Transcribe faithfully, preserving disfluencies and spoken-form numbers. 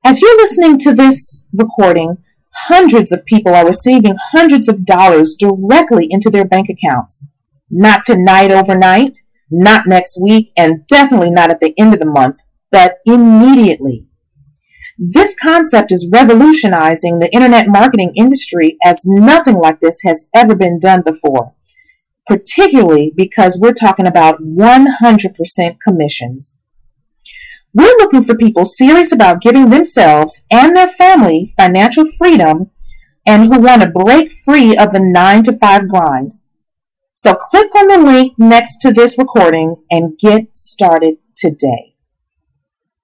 As you're listening to this recording, hundreds of people are receiving hundreds of dollars directly into their bank accounts. Not tonight, overnight, not next week, and definitely not at the end of the month, but immediately. This concept is revolutionizing the internet marketing industry as nothing like this has ever been done before, particularly because we're talking about one hundred percent commissions. We're looking for people serious about giving themselves and their family financial freedom and who want to break free of the nine to five grind. So click on the link next to this recording and get started today.